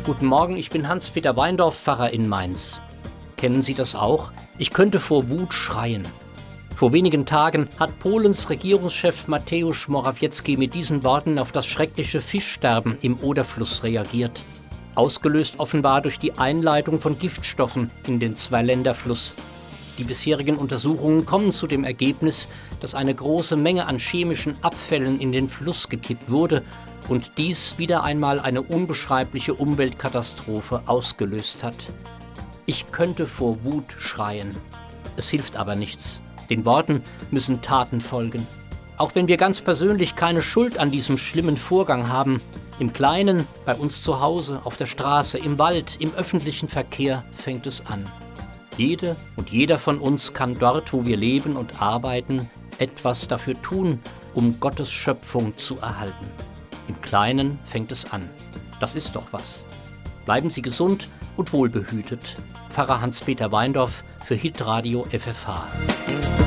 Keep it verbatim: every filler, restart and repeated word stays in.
Guten Morgen, ich bin Hans-Peter Weindorf, Pfarrer in Mainz. Kennen Sie das auch? Ich könnte vor Wut schreien. Vor wenigen Tagen hat Polens Regierungschef Mateusz Morawiecki mit diesen Worten auf das schreckliche Fischsterben im Oderfluss reagiert. Ausgelöst offenbar durch die Einleitung von Giftstoffen in den Zweiländer-Fluss. Die bisherigen Untersuchungen kommen zu dem Ergebnis, dass eine große Menge an chemischen Abfällen in den Fluss gekippt wurde und dies wieder einmal eine unbeschreibliche Umweltkatastrophe ausgelöst hat. Ich könnte vor Wut schreien. Es hilft aber nichts. Den Worten müssen Taten folgen. Auch wenn wir ganz persönlich keine Schuld an diesem schlimmen Vorgang haben, im Kleinen, bei uns zu Hause, auf der Straße, im Wald, im öffentlichen Verkehr fängt es an. Jede und jeder von uns kann dort, wo wir leben und arbeiten, etwas dafür tun, um Gottes Schöpfung zu erhalten. Im Kleinen fängt es an. Das ist doch was. Bleiben Sie gesund und wohlbehütet. Pfarrer Hans-Peter Weindorf für Hitradio F F H.